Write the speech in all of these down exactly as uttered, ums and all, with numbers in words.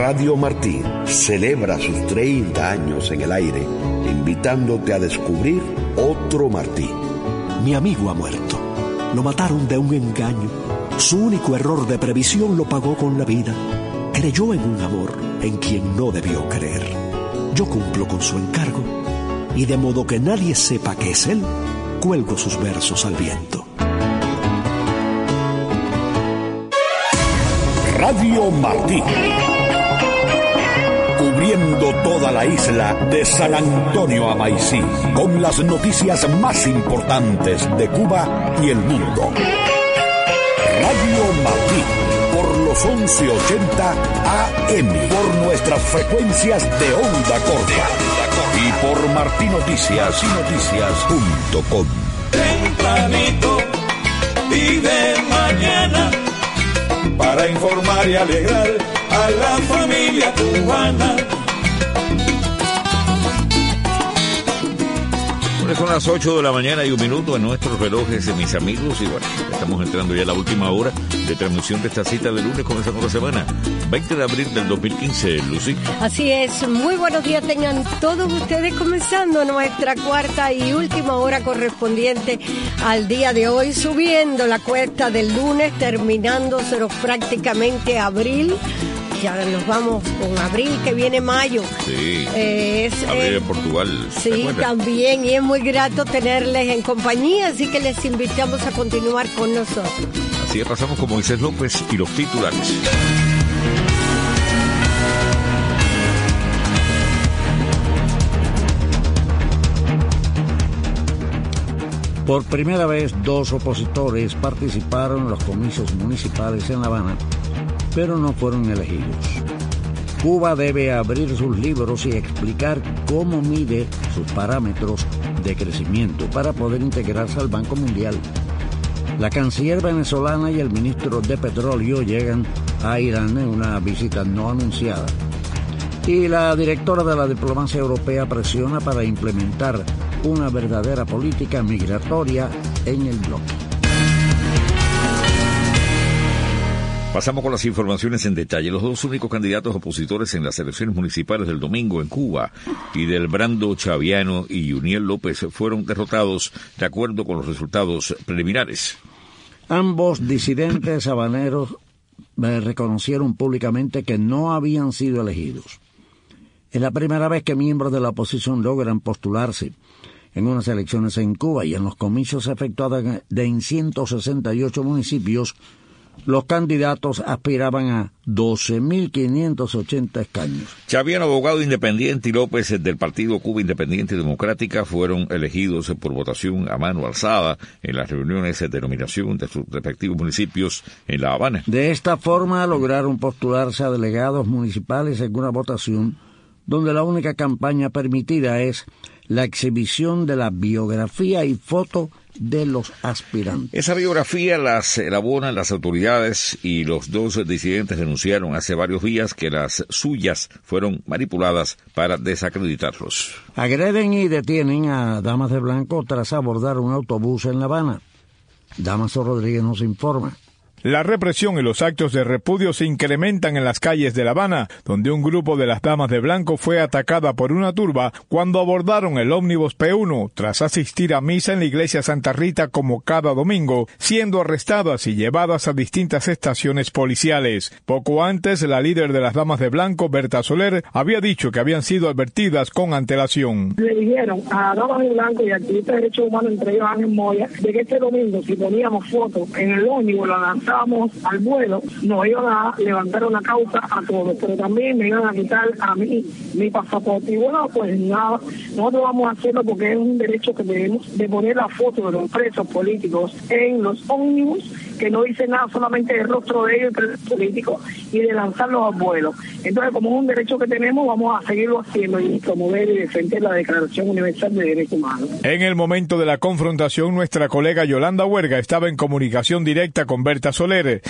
Radio Martí celebra sus treinta años en el aire, invitándote a descubrir otro Martí. Mi amigo ha muerto. Lo mataron de un engaño. Su único error de previsión lo pagó con la vida. Creyó en un amor en quien no debió creer. Yo cumplo con su encargo y de modo que nadie sepa que es él, cuelgo sus versos al viento. Radio Martí, cubriendo toda la isla de San Antonio a Maicí, con las noticias más importantes de Cuba y el mundo. Radio Martí, por los once ochenta A M, por nuestras frecuencias de onda corta y por martinoticias y noticias punto com. Tempranito y de mañana, para informar y alegrar a la familia cubana. Son las ocho de la mañana y un minuto en nuestros relojes, mis amigos, y bueno, estamos entrando ya a la última hora de transmisión de esta cita de lunes, comenzando la semana, veinte de abril del dos mil quince, Lucy. Así es, muy buenos días tengan todos ustedes, comenzando nuestra cuarta y última hora correspondiente al día de hoy, subiendo la cuesta del lunes, terminándose prácticamente abril. Ya nos vamos con abril, que viene mayo. Sí, eh, es, abril eh, en Portugal. Sí, también, y es muy grato tenerles en compañía, así que les invitamos a continuar con nosotros. Así es, pasamos con Moisés López y los titulares. Por primera vez, dos opositores participaron en los comicios municipales en La Habana, pero no fueron elegidos. Cuba debe abrir sus libros y explicar cómo mide sus parámetros de crecimiento para poder integrarse al Banco Mundial. La canciller venezolana y el ministro de Petróleo llegan a Irán en una visita no anunciada. Y la directora de la diplomacia europea presiona para implementar una verdadera política migratoria en el bloque. Pasamos con las informaciones en detalle. Los dos únicos candidatos opositores en las elecciones municipales del domingo en Cuba, Fidel Brando Chaviano y Yuniel López, fueron derrotados de acuerdo con los resultados preliminares. Ambos disidentes habaneros eh, reconocieron públicamente que no habían sido elegidos. Es la primera vez que miembros de la oposición logran postularse en unas elecciones en Cuba, y en los comicios efectuados en ciento sesenta y ocho municipios, los candidatos aspiraban a doce mil quinientos ochenta escaños. Chaviano, abogado independiente, y López, del partido Cuba Independiente y Democrática, fueron elegidos por votación a mano alzada en las reuniones de nominación de sus respectivos municipios en La Habana. De esta forma lograron postularse a delegados municipales en una votación donde la única campaña permitida es la exhibición de la biografía y foto de los aspirantes. Esa biografía las elaboran las autoridades, y los dos disidentes denunciaron hace varios días que las suyas fueron manipuladas para desacreditarlos. Agreden y detienen a Damas de Blanco tras abordar un autobús en La Habana. Damaso Rodríguez nos informa. La represión y los actos de repudio se incrementan en las calles de La Habana, donde un grupo de las Damas de Blanco fue atacada por una turba cuando abordaron el ómnibus P uno tras asistir a misa en la iglesia Santa Rita como cada domingo, siendo arrestadas y llevadas a distintas estaciones policiales. Poco antes, la líder de las Damas de Blanco, Berta Soler, había dicho que habían sido advertidas con antelación. Le dijeron a Damas de Blanco y activistas de derechos humanos, entre ellos Ángel Moya, de que este domingo, si poníamos fotos en el ómnibus, la lanzábamos al vuelo, nos iban a levantar una causa a todos, pero también me iban a quitar a mí mi pasaporte. Y bueno, pues nada, nosotros vamos a hacerlo porque es un derecho que tenemos de poner la foto de los presos políticos en los ómnibus, que no dice nada, solamente el rostro de ellos, presos políticos, y de lanzarlos al vuelo. Entonces, como es un derecho que tenemos, vamos a seguirlo haciendo y promover y defender la Declaración Universal de Derechos Humanos. En el momento de la confrontación, nuestra colega Yolanda Huerga estaba en comunicación directa con Berta Soler.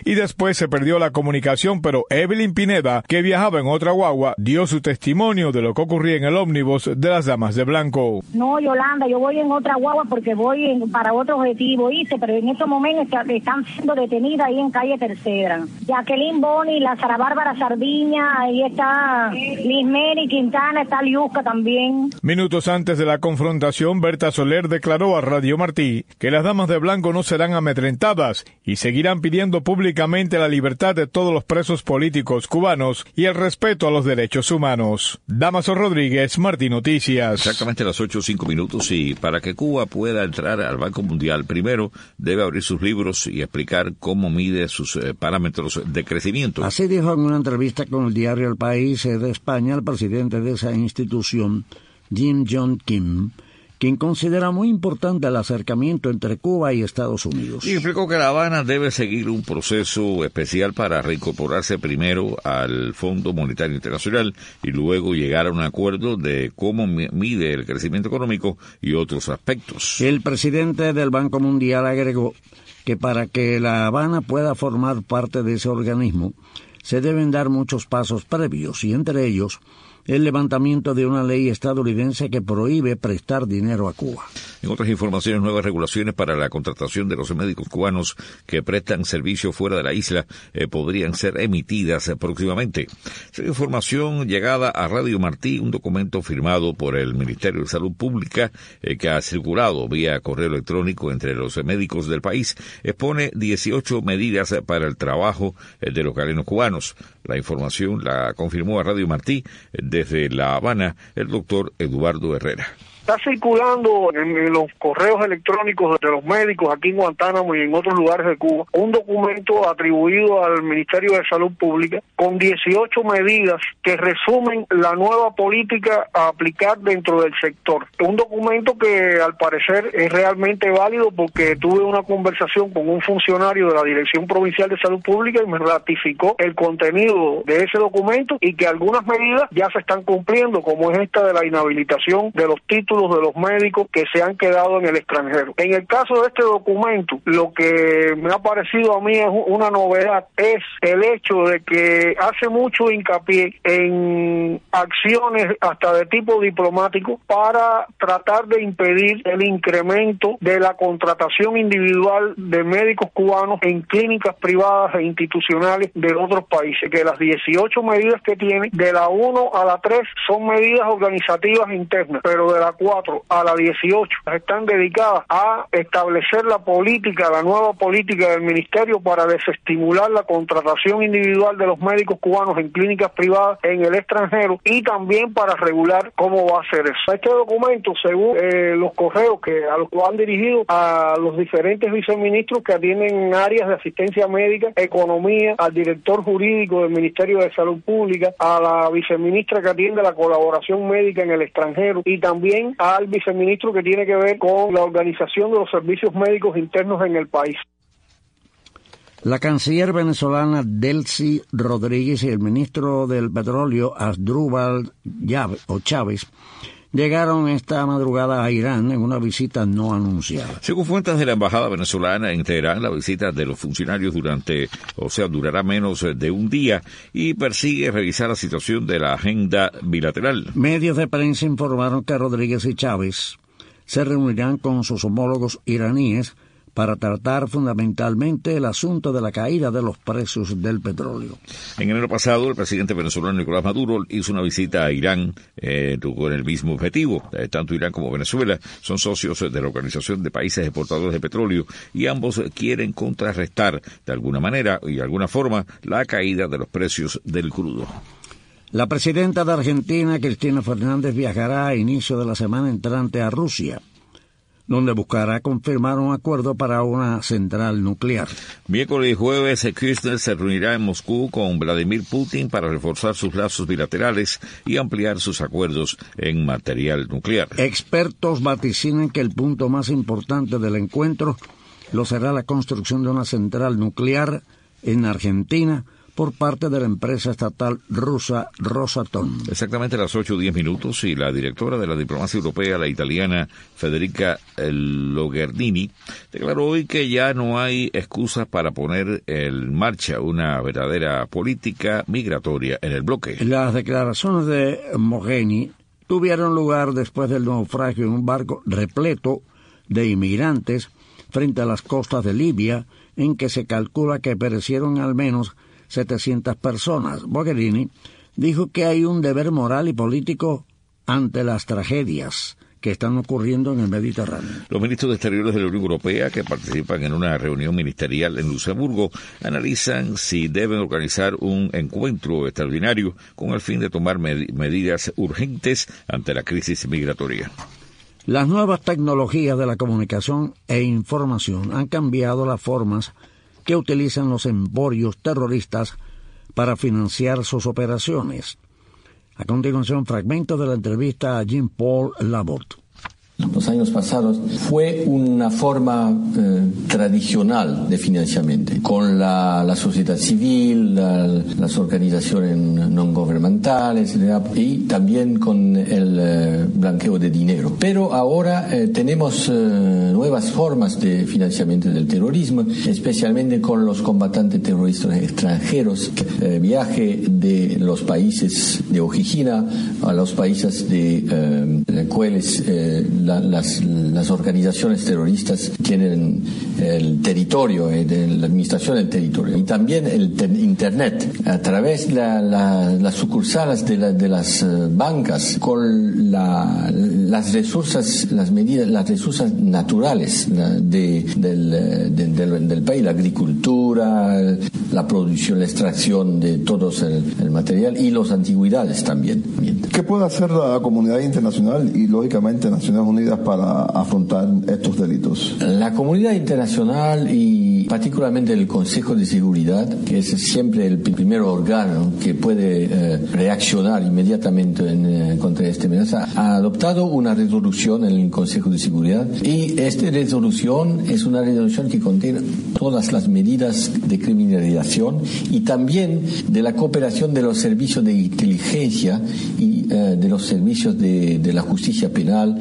y después se perdió la comunicación, pero Evelyn Pineda, que viajaba en otra guagua, dio su testimonio de lo que ocurría en el ómnibus de las Damas de Blanco. No, Yolanda, yo voy en otra guagua porque voy en, para otro objetivo, hice, pero en estos momentos está, están siendo detenidas ahí en calle Tercera. Jacqueline Boni, la Sara Bárbara Sardiña, ahí está Lismeri Quintana, está Liusca también. Minutos antes de la confrontación, Berta Soler declaró a Radio Martí que las Damas de Blanco no serán amedrentadas y seguirán pidiendo públicamente la libertad de todos los presos políticos cubanos y el respeto a los derechos humanos. Damaso Rodríguez, Martí Noticias. Exactamente a las ocho o cinco minutos, y para que Cuba pueda entrar al Banco Mundial, primero debe abrir sus libros y explicar cómo mide sus eh, parámetros de crecimiento. Así dijo en una entrevista con el diario El País de España el presidente de esa institución, Jim Jong Kim, quien considera muy importante el acercamiento entre Cuba y Estados Unidos. Y explicó que La Habana debe seguir un proceso especial para reincorporarse primero al Fondo Monetario Internacional y luego llegar a un acuerdo de cómo mide el crecimiento económico y otros aspectos. El presidente del Banco Mundial agregó que para que La Habana pueda formar parte de ese organismo se deben dar muchos pasos previos, y entre ellos el levantamiento de una ley estadounidense que prohíbe prestar dinero a Cuba. En otras informaciones, nuevas regulaciones para la contratación de los médicos cubanos que prestan servicio fuera de la isla eh, podrían ser emitidas eh, próximamente. Esa información llegada a Radio Martí, un documento firmado por el Ministerio de Salud Pública eh, que ha circulado vía correo electrónico entre los médicos del país, expone dieciocho medidas eh, para el trabajo eh, de los galenos cubanos. La información la confirmó a Radio Martí eh, desde La Habana el doctor Eduardo Herrera. Está circulando en, en los correos electrónicos de los médicos aquí en Guantánamo y en otros lugares de Cuba un documento atribuido al Ministerio de Salud Pública con dieciocho medidas que resumen la nueva política a aplicar dentro del sector. Un documento que al parecer es realmente válido porque tuve una conversación con un funcionario de la Dirección Provincial de Salud Pública y me ratificó el contenido de ese documento y que algunas medidas ya se están cumpliendo, como es esta de la inhabilitación de los títulos de los médicos que se han quedado en el extranjero. En el caso de este documento, lo que me ha parecido a mí es una novedad, es el hecho de que hace mucho hincapié en acciones hasta de tipo diplomático para tratar de impedir el incremento de la contratación individual de médicos cubanos en clínicas privadas e institucionales de otros países, que las dieciocho medidas que tiene, de la uno a la tres son medidas organizativas internas, pero de la cuatro a la dieciocho están dedicadas a establecer la política, la nueva política del ministerio para desestimular la contratación individual de los médicos cubanos en clínicas privadas en el extranjero y también para regular cómo va a ser eso. Este documento, según eh, los correos que a los que han dirigido a los diferentes viceministros que atienden áreas de asistencia médica, economía, al director jurídico del Ministerio de Salud Pública, a la viceministra que atiende la colaboración médica en el extranjero y también al viceministro que tiene que ver con la organización de los servicios médicos internos en el país. La canciller venezolana Delcy Rodríguez y el ministro del Petróleo Asdrúbal Chávez llegaron esta madrugada a Irán en una visita no anunciada. Según fuentes de la embajada venezolana en Teherán, la visita de los funcionarios durante, o sea, durará menos de un día y persigue revisar la situación de la agenda bilateral. Medios de prensa informaron que Rodríguez y Chávez se reunirán con sus homólogos iraníes para tratar fundamentalmente el asunto de la caída de los precios del petróleo. En enero pasado, el presidente venezolano Nicolás Maduro hizo una visita a Irán eh, con el mismo objetivo. Eh, tanto Irán como Venezuela son socios de la Organización de Países Exportadores de Petróleo y ambos quieren contrarrestar de alguna manera y de alguna forma la caída de los precios del crudo. La presidenta de Argentina, Cristina Fernández, viajará a inicio de la semana entrante a Rusia, donde buscará confirmar un acuerdo para una central nuclear. Miércoles y jueves, Kirchner se reunirá en Moscú con Vladimir Putin para reforzar sus lazos bilaterales y ampliar sus acuerdos en material nuclear. Expertos vaticinan que el punto más importante del encuentro lo será la construcción de una central nuclear en Argentina por parte de la empresa estatal rusa Rosatom. Exactamente a las ocho diez minutos, y la directora de la diplomacia europea, la italiana Federica Logardini, declaró hoy que ya no hay excusas para poner en marcha una verdadera política migratoria en el bloque. Las declaraciones de Mogherini tuvieron lugar después del naufragio en un barco repleto de inmigrantes frente a las costas de Libia, en que se calcula que perecieron al menos setecientas personas. Mogherini dijo que hay un deber moral y político ante las tragedias que están ocurriendo en el Mediterráneo. Los ministros de Exteriores de la Unión Europea, que participan en una reunión ministerial en Luxemburgo, analizan si deben organizar un encuentro extraordinario con el fin de tomar med- medidas urgentes ante la crisis migratoria. Las nuevas tecnologías de la comunicación e información han cambiado las formas que utilizan los emporios terroristas para financiar sus operaciones. A continuación, fragmentos de la entrevista a Jean-Paul Laborde. Los años pasados fue una forma eh, tradicional de financiamiento, con la, la sociedad civil, la, las organizaciones no gubernamentales y también con el eh, blanqueo de dinero. Pero ahora eh, tenemos eh, nuevas formas de financiamiento del terrorismo, especialmente con los combatientes terroristas extranjeros, eh, viaje de los países de origina a los países de eh, los cuales eh, la Las, las organizaciones terroristas tienen el territorio, eh, de la administración del territorio, y también el te- Internet, a través de la, la, las sucursales de, la, de las uh, bancas, con la, las resursos, las medidas, las resursos naturales la, de, del, de, del, del país, la agricultura, la producción, la extracción de todo el, el material y las antigüedades también. ¿Qué puede hacer la comunidad internacional y, lógicamente, Naciones Unidas para afrontar estos delitos? La comunidad internacional y particularmente el Consejo de Seguridad, que es siempre el primer órgano que puede eh, reaccionar inmediatamente en, eh, contra esta amenaza, ha adoptado una resolución en el Consejo de Seguridad, y esta resolución es una resolución que contiene todas las medidas de criminalización y también de la cooperación de los servicios de inteligencia y eh, de los servicios de, de la justicia penal.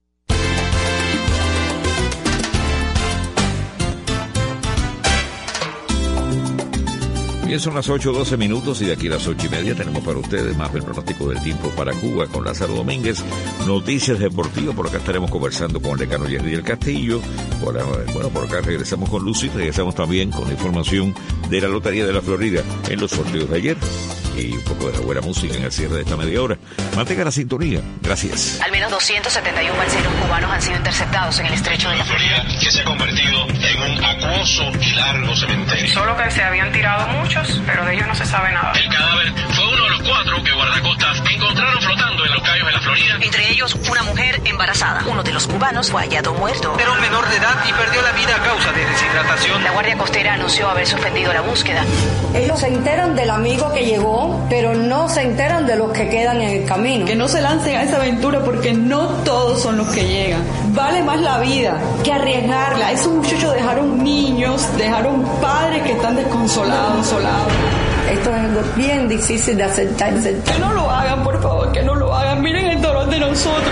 Bien, son las ocho doce minutos, y de aquí a las ocho y media tenemos para ustedes más del pronóstico del tiempo para Cuba con Lázaro Domínguez, noticias deportivas. Por acá estaremos conversando con el decano Jerry del Castillo. Por, bueno, por acá regresamos con Lucy, regresamos también con la información de la Lotería de la Florida en los sorteos de ayer, y un poco de la buena música en el cierre de esta media hora. Mantenga la sintonía. Gracias. Al menos doscientos setenta y uno balseros cubanos han sido interceptados en el estrecho de la Florida, que se ha convertido en un acuoso y largo cementerio. Solo que se habían tirado muchos, pero de ellos no se sabe nada. El cadáver fue uno de los cuatro que guardacostas encontraron flotando en los cayos de la Florida. Entre ellos, una mujer embarazada. Uno de los cubanos fue hallado muerto. Era un menor de edad y perdió la vida a causa de deshidratación. La Guardia Costera anunció haber suspendido la búsqueda. Ellos se enteran del amigo que llegó, pero no se enteran de los que quedan en el camino. Que no se lancen a esa aventura, porque no todos son los que llegan. Vale más la vida que arriesgarla. Esos muchachos dejaron niños, dejaron padres que están desconsolados, solados. Esto es algo bien difícil de aceptarse. Que no lo hagan, por favor, que no lo hagan. Miren el dolor de nosotros.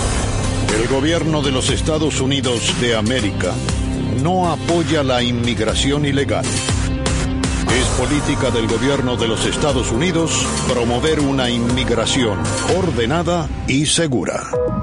El gobierno de los Estados Unidos de América no apoya la inmigración ilegal. Es política del gobierno de los Estados Unidos promover una inmigración ordenada y segura.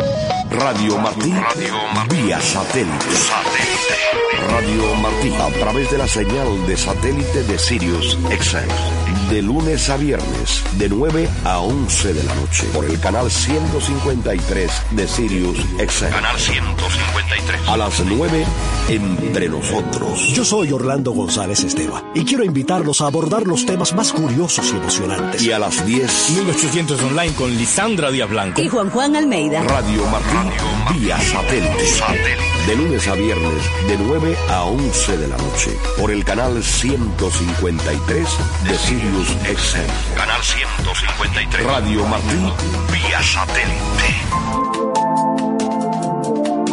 Radio Martí, Radio Martí, vía satélite. satélite. Radio Martí, a través de la señal de satélite de Sirius X M. De lunes a viernes, de nueve a once de la noche, por el canal ciento cincuenta y tres de Sirius X M. Canal ciento cincuenta y tres. A las nueve, Entre Nosotros. Yo soy Orlando González Esteva y quiero invitarlos a abordar los temas más curiosos y emocionantes. Y a las diez, mil ochocientos online con Lisandra Díaz Blanco y Juan Juan Almeida. Radio Martí, Radio vía satélite. satélite. De lunes a viernes, de nueve a once de la noche, por el canal ciento cincuenta y tres de Sirius X M. Canal ciento cincuenta y tres. Radio Martí, vía satélite.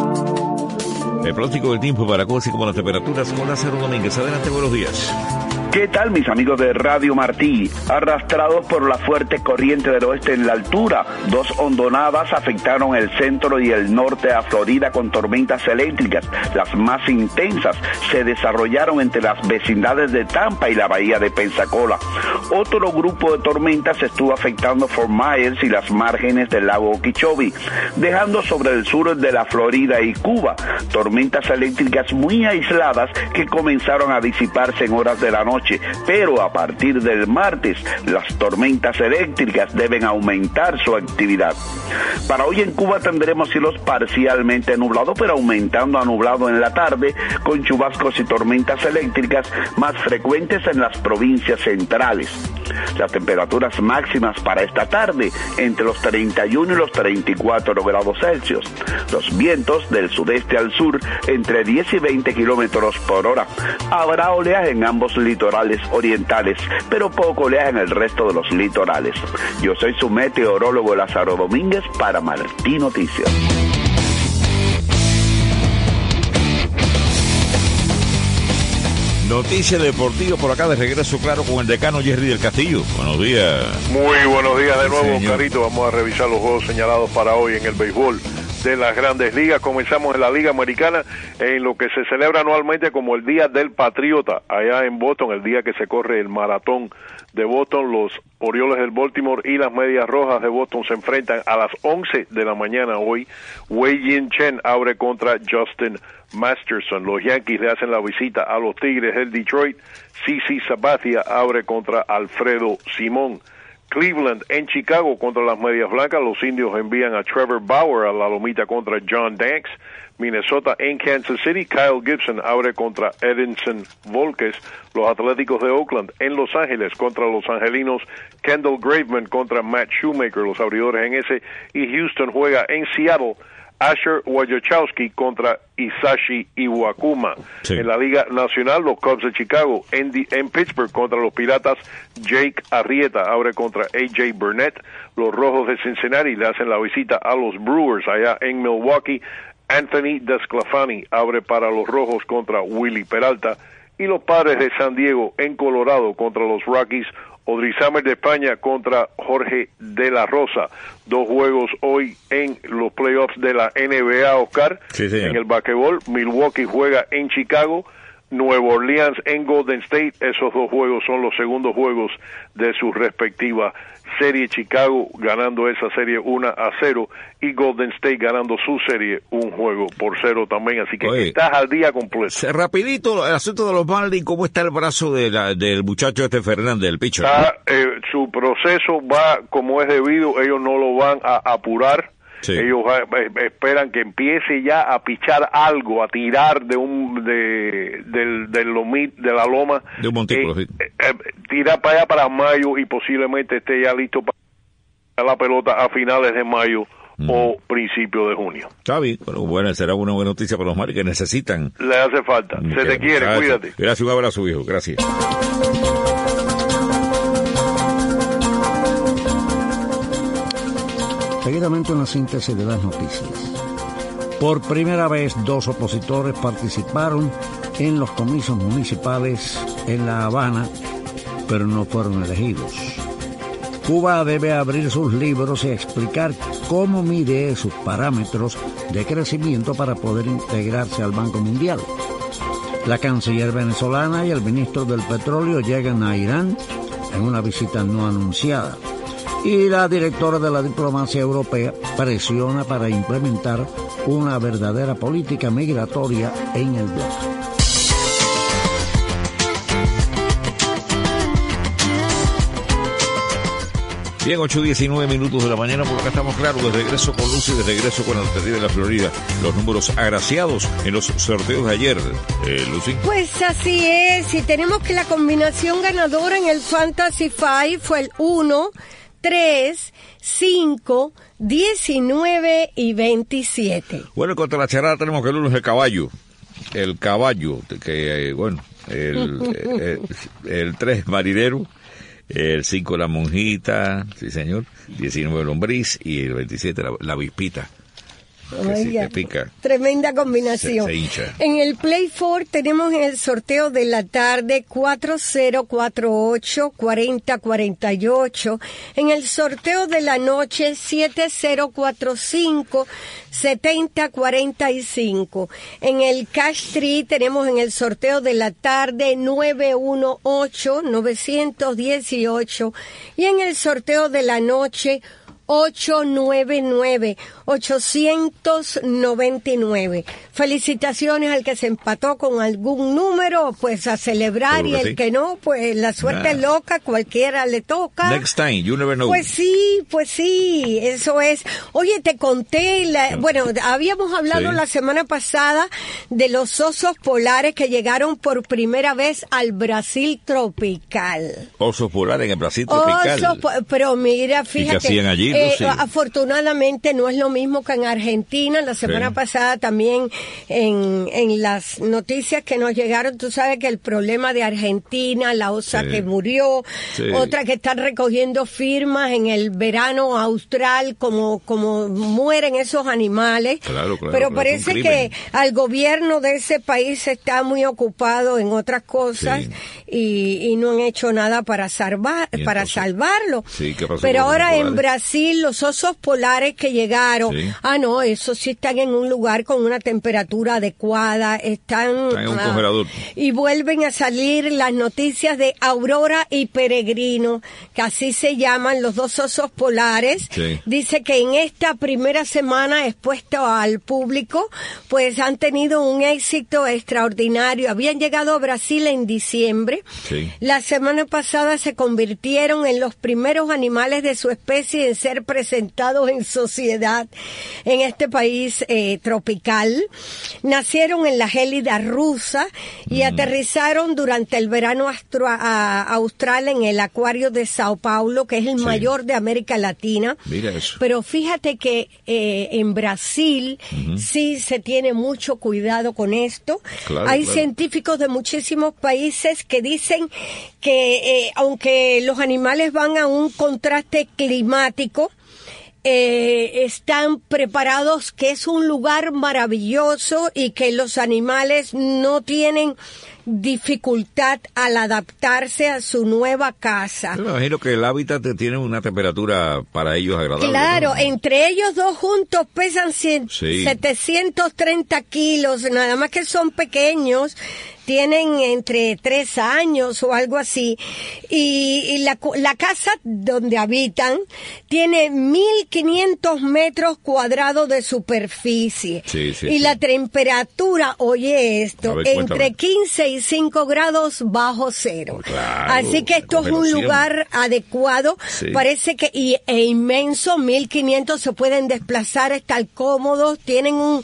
El pronóstico del tiempo para Cuba, así como las temperaturas, con Lázaro Domínguez. Adelante, buenos días. ¿Qué tal, mis amigos de Radio Martí? Arrastrados por la fuerte corriente del oeste en la altura, dos hondonadas afectaron el centro y el norte de Florida con tormentas eléctricas. Las más intensas se desarrollaron entre las vecindades de Tampa y la bahía de Pensacola. Otro grupo de tormentas estuvo afectando Fort Myers y las márgenes del lago Okeechobee, dejando sobre el sur de la Florida y Cuba tormentas eléctricas muy aisladas que comenzaron a disiparse en horas de la noche. Pero a partir del martes, las tormentas eléctricas deben aumentar su actividad. Para hoy en Cuba tendremos cielos parcialmente nublados, pero aumentando a nublado en la tarde, con chubascos y tormentas eléctricas más frecuentes en las provincias centrales. Las temperaturas máximas para esta tarde entre los treinta y uno y los treinta y cuatro grados Celsius. Los vientos del sudeste al sur entre diez y veinte kilómetros por hora. Habrá oleaje en ambos litorales orientales, pero poco oleaje en el resto de los litorales. Yo soy su meteorólogo Lázaro Domínguez para Martí Noticias. Noticia deportiva por acá, de regreso, claro, con el decano Jerry del Castillo. Buenos días. Muy buenos días de nuevo, Señor. Carito. Vamos a revisar los juegos señalados para hoy en el béisbol de las Grandes Ligas. Comenzamos en la Liga Americana, en lo que se celebra anualmente como el Día del Patriota, allá en Boston, el día que se corre el maratón de Boston. Los Orioles del Baltimore y las Medias Rojas de Boston se enfrentan a las once de la mañana hoy. Wei Yin Chen abre contra Justin Masterson. Los Yankees le hacen la visita a los Tigres del Detroit. C C Sabathia abre contra Alfredo Simón. Cleveland en Chicago contra las Medias Blancas. Los Indios envían a Trevor Bauer a la lomita contra John Danks. Minnesota en Kansas City. Kyle Gibson abre contra Edinson Volquez. Los Atléticos de Oakland en Los Ángeles contra los angelinos. Kendall Graveman contra Matt Shoemaker, los abridores en ese. Y Houston juega en Seattle. Asher Wojciechowski contra Hisashi Iwakuma. Sí. En la Liga Nacional, los Cubs de Chicago en, di, en Pittsburgh contra los Piratas. Jake Arrieta abre contra A J Burnett. Los Rojos de Cincinnati le hacen la visita a los Brewers allá en Milwaukee. Anthony Desclafani abre para los Rojos contra Willy Peralta. Y los Padres de San Diego en Colorado contra los Rockies. Odrizamer de España contra Jorge de la Rosa. Dos juegos hoy en los playoffs de la N B A, Oscar. Sí, en el basquetbol, Milwaukee juega en Chicago, Nueva Orleans en Golden State. Esos dos juegos son los segundos juegos de su respectiva serie. Chicago ganando esa serie uno a cero y Golden State ganando su serie un juego por cero también, así que Oye, estás al día completo. Rapidito, el asunto de los Marlins, ¿cómo está el brazo de la, del muchacho este Fernández, el pitcher? Está, eh, su proceso va como es debido, ellos no lo van a apurar. Sí. Ellos eh, esperan que empiece ya a pichar algo, a tirar de un de del del lomit, de la loma, de un montículo, eh, sí. eh, tirar para allá para mayo y posiblemente esté ya listo para la pelota a finales de mayo mm. o principio de junio. Está bien, pero bueno, será una buena noticia para los Marlins que necesitan. Le hace falta. Se te quiere, gracias. Cuídate. Gracias, un abrazo, viejo. Gracias. Seguidamente una síntesis de las noticias. Por primera vez, dos opositores participaron en los comicios municipales en La Habana, pero no fueron elegidos. Cuba debe abrir sus libros y explicar cómo mide sus parámetros de crecimiento para poder integrarse al Banco Mundial. La canciller venezolana y el ministro del Petróleo llegan a Irán en una visita no anunciada. Y la directora de la diplomacia europea presiona para implementar una verdadera política migratoria en el bloque. Bien, ocho diecinueve minutos de la mañana, por acá estamos claros, de regreso con Lucy, de regreso con la Lotería de la Florida. Los números agraciados en los sorteos de ayer, eh, Lucy. Pues así es, y tenemos que la combinación ganadora en el Fantasy Five fue el uno, tres, cinco, diecinueve y veintisiete. Bueno, contra la charada tenemos que el uno es el caballo. El caballo, que eh, bueno, el, el, el tres marinero, el cinco la monjita, sí señor, diecinueve lombriz y el veintisiete la, la avispita. Que sí, Oiga, te pica. tremenda combinación. Se, se hincha. En el Play cuatro tenemos en el sorteo de la tarde cuatro cero cuatro ocho, cuatro cero cuatro ocho. En el sorteo de la noche siete cero cuatro cinco, siete cero cuatro cinco. En el Cash Tree tenemos en el sorteo de la tarde nueve uno ocho, nueve uno ocho. Y en el sorteo de la noche ocho nueve nueve, ocho nueve nueve. Felicitaciones al que se empató con algún número, pues a celebrar, y el sí. que no, pues la suerte nah. es loca, cualquiera le toca. Next time, you never know. Pues sí, pues sí, eso es. Oye, te conté, la, bueno, habíamos hablado sí. la semana pasada de los osos polares que llegaron por primera vez al Brasil tropical. Osos polares en el Brasil tropical. Osos, pero mira, fíjate. ¿Y qué hacían allí? Eh, sí. Afortunadamente no es lo mismo que en Argentina. La semana sí. pasada también en, en las noticias que nos llegaron, tú sabes que el problema de Argentina, la osa sí. que murió, sí. otra que están recogiendo firmas en el verano austral, como, como mueren esos animales. Claro, claro, pero claro, parece que al gobierno de ese país está muy ocupado en otras cosas sí. y, y no han hecho nada para salvar, para salvarlo. Sí, ¿qué pasó pero ahora en polares? Brasil los osos polares que llegaron, sí. ah no, esos sí están en un lugar con una temperatura adecuada, están, están en un ah, congelador. Y vuelven a salir las noticias de Aurora y Peregrino, que así se llaman los dos osos polares. Sí. Dice que en esta primera semana expuesto al público, pues han tenido un éxito extraordinario. Habían llegado a Brasil en diciembre. Sí. La semana pasada se convirtieron en los primeros animales de su especie en ser presentados en sociedad en este país eh, tropical. Nacieron en la gélida rusa y mm. aterrizaron durante el verano astro, a, austral en el acuario de Sao Paulo, que es el sí. mayor de América Latina. Mira eso. Pero fíjate que eh, en Brasil uh-huh. sí se tiene mucho cuidado con esto. Claro, Hay claro. científicos de muchísimos países que dicen que eh, aunque los animales van a un contraste climático, Eh, están preparados, que es un lugar maravilloso y que los animales no tienen dificultad al adaptarse a su nueva casa. Yo me imagino que el hábitat tiene una temperatura para ellos agradable. Claro, ¿no? entre ellos dos juntos pesan cien, sí. setecientos treinta kilos, nada más que son pequeños. Tienen entre tres años o algo así, y, y la, la casa donde habitan tiene mil quinientos metros cuadrados de superficie, sí, sí, y sí. la temperatura, oye esto, ver, entre quince y cinco grados bajo cero. Claro, así que esto es un lugar adecuado, sí. parece que y, e inmenso, mil quinientos se pueden desplazar, estar cómodos, tienen un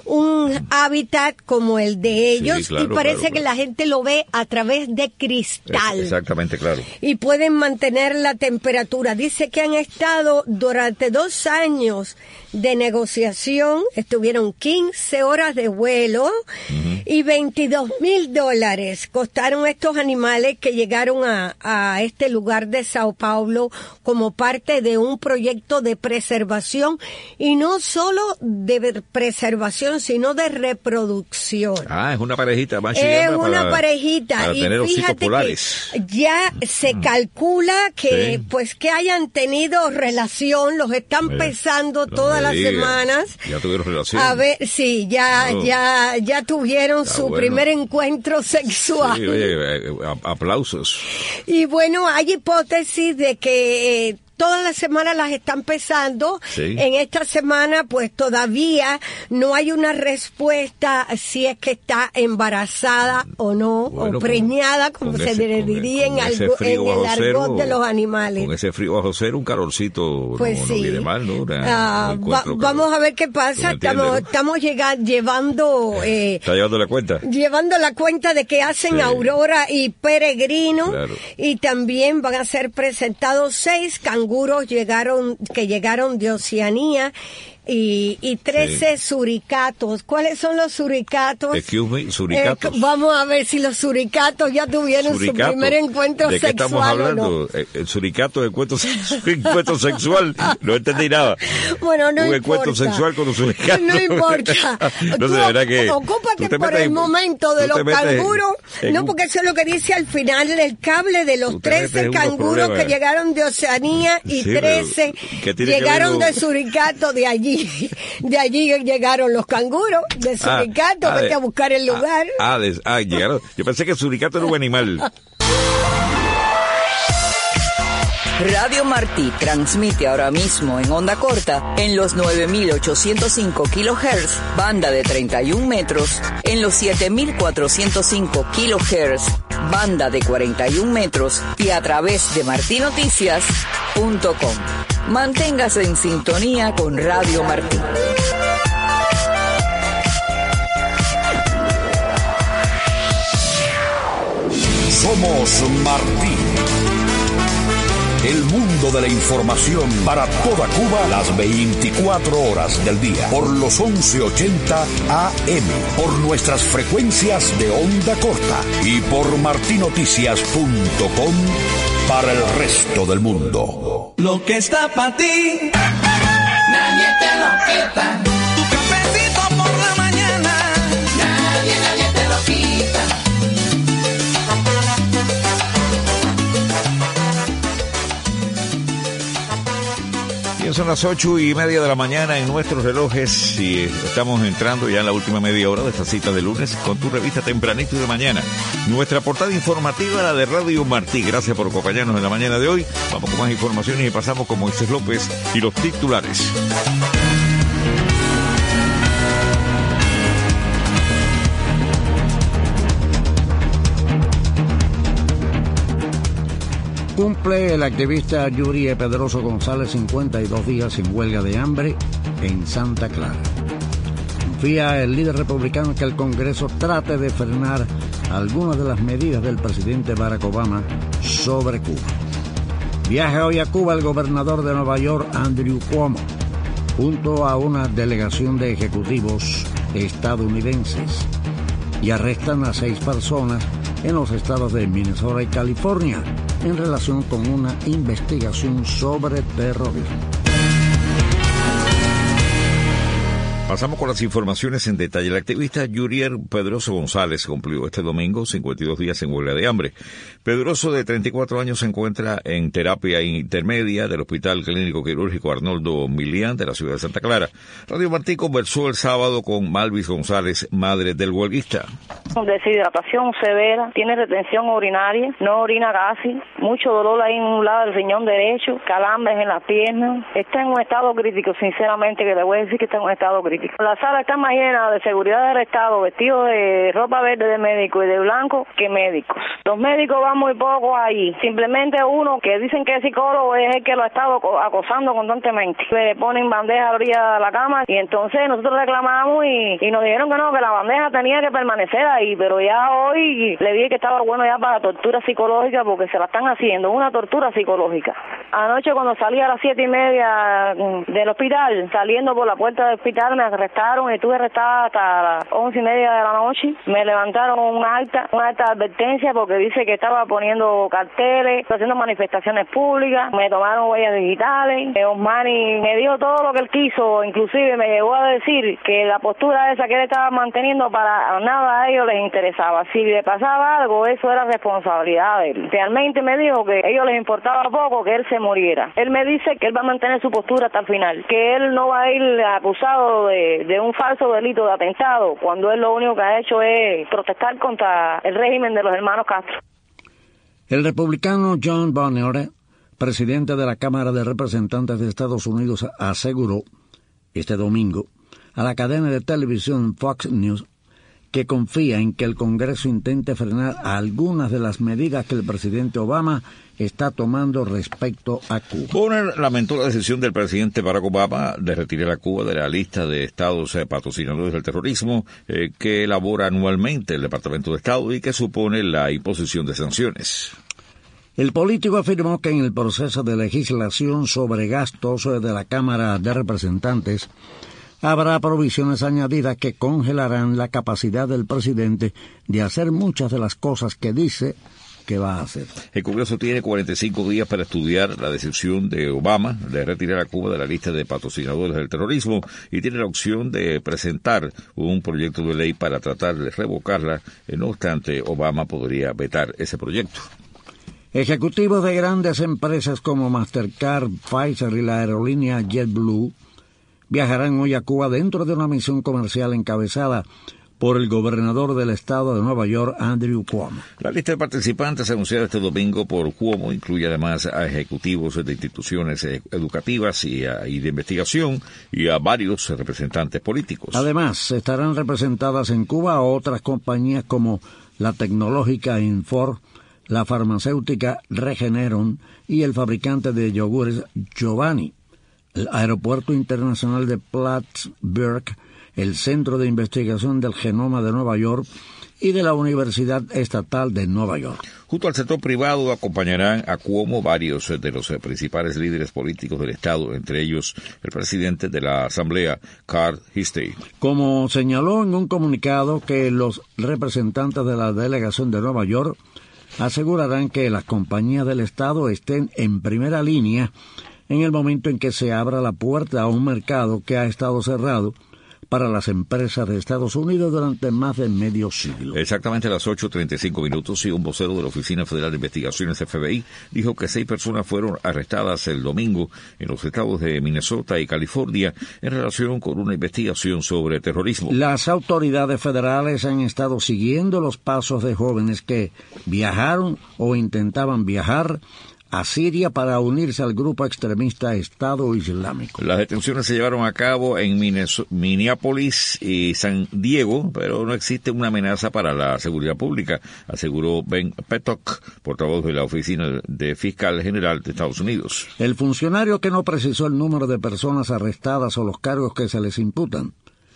un hábitat como el de ellos, sí, claro, y parece claro, que claro. la gente lo ve a través de cristal. Exactamente, claro. Y pueden mantener la temperatura. Dice que han estado durante dos años de negociación, estuvieron quince horas de vuelo uh-huh. y veintidós mil dólares costaron estos animales que llegaron a, a este lugar de Sao Paulo como parte de un proyecto de preservación, y no solo de preservación, sino de reproducción. Ah, es una parejita, macho y Es hembra una para, parejita. para y tener fíjate polares. que ya se calcula que, sí. pues, que hayan tenido relación, los están Mira, pesando no todas las diga. semanas. Ya tuvieron relación. A ver, sí, ya, oh. ya, ya tuvieron Está su bueno. primer encuentro sexual. Sí, oye, aplausos. Y bueno, hay hipótesis de que eh, todas las semanas las están pesando. Sí. En esta semana, pues todavía no hay una respuesta si es que está embarazada o no, bueno, o preñada, con, como con se ese, diría con, en, con algo, en el argot cero, de los animales. Con ese frío bajo cero, un calorcito pues no, sí. no viene mal, ¿no? Una, ah, va, vamos a ver qué pasa. Estamos, ¿no? estamos llega, llevando... Eh, ¿Está llevando la cuenta? Llevando la cuenta de que hacen sí. Aurora y Peregrino. Claro. Y también van a ser presentados seis canguros llegaron que llegaron de Oceanía. y, y trece sí. suricatos. ¿Cuáles son los suricatos? Excuse me, suricatos. Eh, vamos a ver si los suricatos ya tuvieron Suricato. su primer encuentro ¿De qué sexual estamos hablando? ¿o no? El suricato de encuentro, encuentro sexual. No entendí nada. Bueno, no Un importa. encuentro sexual con los suricatos. No importa. No sé, de verdad que... Ocúpate por metes, el momento de los canguros. No, un... porque eso es lo que dice al final del cable de los trece canguros que llegaron de Oceanía y sí, trece llegaron de Suricato de allí. De allí llegaron los canguros, de Suricato, ah, vete ah, a buscar el lugar. Ah, ah, de, ah, llegaron. Yo pensé que Suricato era un animal. Radio Martí transmite ahora mismo en onda corta en los nueve mil ochocientos cinco kilohertz, banda de treinta y un metros, en los siete mil cuatrocientos cinco kilohertz, banda de cuarenta y un metros y a través de marti noticias punto com. Manténgase en sintonía con Radio Martí. Somos Martí. El mundo de la información para toda Cuba las veinticuatro horas del día. Por los once ochenta A M. Por nuestras frecuencias de onda corta. Y por marti noticias punto com para el resto del mundo. Lo que está para ti, nadie te lo quita. Tu cafecito por la mañana, nadie, nadie te lo quita. Son las ocho y media de la mañana en nuestros relojes y estamos entrando ya en la última media hora de esta cita de lunes con tu revista Tempranito y de Mañana. Nuestra portada informativa, la de Radio Martí. Gracias por acompañarnos en la mañana de hoy. Vamos con más informaciones y pasamos con Moisés López y los titulares. Cumple el activista Yuri Pedroso González cincuenta y dos días sin huelga de hambre en Santa Clara. Confía el líder republicano que el Congreso trate de frenar algunas de las medidas del presidente Barack Obama sobre Cuba. Viaja hoy a Cuba el gobernador de Nueva York, Andrew Cuomo, junto a una delegación de ejecutivos estadounidenses, y arrestan a seis personas en los estados de Minnesota y California en relación con una investigación sobre terrorismo. Pasamos con las informaciones en detalle. El activista Yurier Pedroso González cumplió este domingo cincuenta y dos días en huelga de hambre. Pedroso, de treinta y cuatro años, se encuentra en terapia intermedia del Hospital Clínico Quirúrgico Arnoldo Milián de la ciudad de Santa Clara. Radio Martí conversó el sábado con Malvis González, madre del huelguista. Deshidratación severa, tiene retención urinaria, no orina casi, mucho dolor ahí en un lado del riñón derecho, calambres en las piernas. Está en un estado crítico, sinceramente, que le voy a decir que está en un estado crítico. La sala está más llena de seguridad del Estado, vestidos de ropa verde de médico y de blanco, que médicos. Los médicos van muy poco ahí. Simplemente uno que dicen que es psicólogo es el que lo ha estado acosando constantemente. Le ponen bandeja a orilla de la cama y entonces nosotros reclamamos y, y nos dijeron que no, que la bandeja tenía que permanecer ahí, pero ya hoy le dije que estaba bueno ya para tortura psicológica porque se la están haciendo, una tortura psicológica. Anoche cuando salí a las siete y media del hospital, saliendo por la puerta del hospital, me arrestaron y estuve arrestada hasta las once y media de la noche. Me levantaron un acta, una alta de advertencia porque dice que estaba poniendo carteles, haciendo manifestaciones públicas, me tomaron huellas digitales. Osmani me dijo todo lo que él quiso, inclusive me llegó a decir que la postura esa que él estaba manteniendo para nada a ellos les interesaba. Si le pasaba algo, eso era responsabilidad de él. Realmente me dijo que a ellos les importaba poco que él se muriera. Él me dice que él va a mantener su postura hasta el final, que él no va a ir acusado de, de un falso delito de atentado, cuando él lo único que ha hecho es protestar contra el régimen de los hermanos Castro. El republicano John Boehner, presidente de la Cámara de Representantes de Estados Unidos, aseguró este domingo a la cadena de televisión Fox News que confía en que el Congreso intente frenar algunas de las medidas que el presidente Obama está tomando respecto a Cuba. Boehner lamentó la decisión del presidente Barack Obama de retirar a Cuba de la lista de estados eh, patrocinadores del terrorismo eh, que elabora anualmente el Departamento de Estado y que supone la imposición de sanciones. El político afirmó que en el proceso de legislación sobre gastos de la Cámara de Representantes habrá provisiones añadidas que congelarán la capacidad del presidente de hacer muchas de las cosas que dice que va a hacer. El Congreso tiene cuarenta y cinco días para estudiar la decisión de Obama de retirar a Cuba de la lista de patrocinadores del terrorismo y tiene la opción de presentar un proyecto de ley para tratar de revocarla. No obstante, Obama podría vetar ese proyecto. Ejecutivos de grandes empresas como Mastercard, Pfizer y la aerolínea JetBlue viajarán hoy a Cuba dentro de una misión comercial encabezada por el gobernador del estado de Nueva York, Andrew Cuomo. La lista de participantes anunciada este domingo por Cuomo incluye además a ejecutivos de instituciones educativas y, a, y de investigación y a varios representantes políticos. Además, estarán representadas en Cuba otras compañías como la tecnológica Infor, la farmacéutica Regeneron y el fabricante de yogures Giovanni, el Aeropuerto Internacional de Plattsburgh, el Centro de Investigación del Genoma de Nueva York y de la Universidad Estatal de Nueva York. Junto al sector privado acompañarán a Cuomo varios de los principales líderes políticos del Estado, entre ellos el presidente de la Asamblea, Carl Heastie. Como señaló en un comunicado que los representantes de la delegación de Nueva York asegurarán que las compañías del Estado estén en primera línea en el momento en que se abra la puerta a un mercado que ha estado cerrado para las empresas de Estados Unidos durante más de medio siglo. Exactamente a las ocho treinta y cinco minutos, y un vocero de la Oficina Federal de Investigaciones F B I dijo que seis personas fueron arrestadas el domingo en los estados de Minnesota y California en relación con una investigación sobre terrorismo. Las autoridades federales han estado siguiendo los pasos de jóvenes que viajaron o intentaban viajar a Siria para unirse al grupo extremista Estado Islámico. Las detenciones se llevaron a cabo en Minneapolis y San Diego, pero no existe una amenaza para la seguridad pública, aseguró Ben Pettock, portavoz de la Oficina de Fiscal General de Estados Unidos. El funcionario, que no precisó el número de personas arrestadas o los cargos que se les imputan,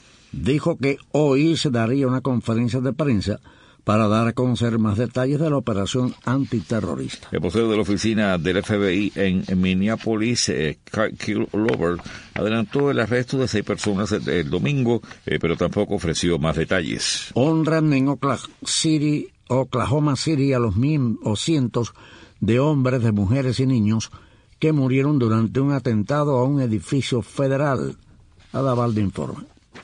dijo que hoy se daría una conferencia de prensa para dar a conocer más detalles de la operación antiterrorista. El vocero de la oficina del F B I en Minneapolis, eh, Kyle Lover, adelantó el arresto de seis personas el, el domingo, eh, pero tampoco ofreció más detalles. Honran en Oklahoma City, Oklahoma City a los mil o cientos de hombres, de mujeres y niños que murieron durante un atentado a un edificio federal. Adavaldo informa.